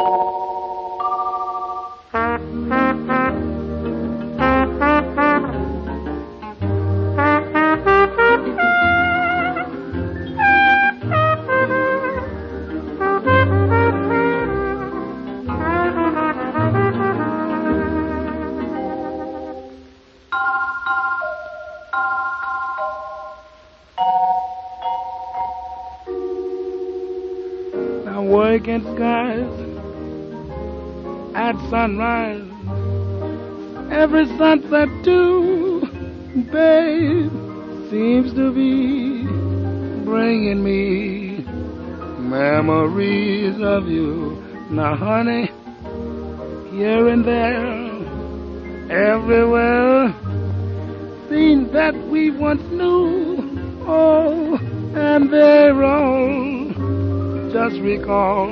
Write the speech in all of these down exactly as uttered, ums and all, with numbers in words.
Working skies at sunrise, every sunset too, babe, seems to be bringing me memories of you. Now, honey, here and there, everywhere, scenes that we once knew, oh, and they're all just recall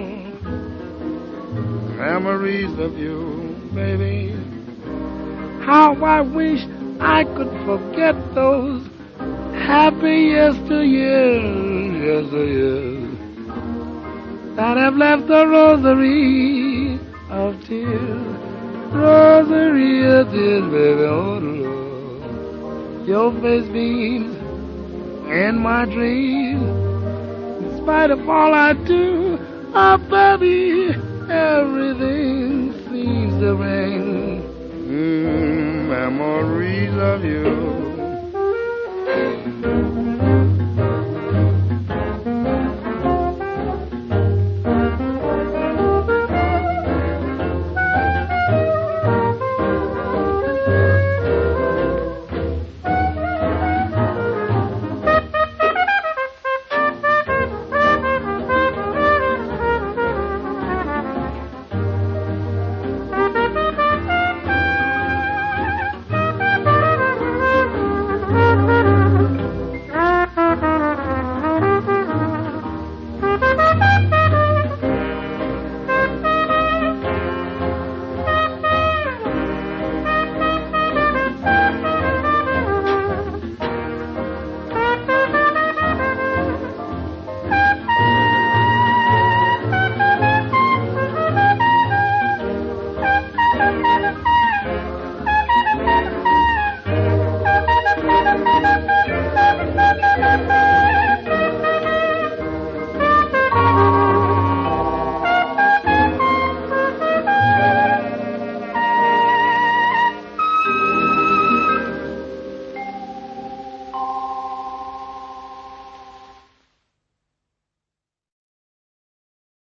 memories of you, baby. How I wish I could forget those happy yesteryears, yesteryears that have left a rosary of tears, rosary of tears, baby. Oh, Lord, your face beams in my dreams. In spite of all I do, oh baby, everything seems to ring. Mm, memories of you.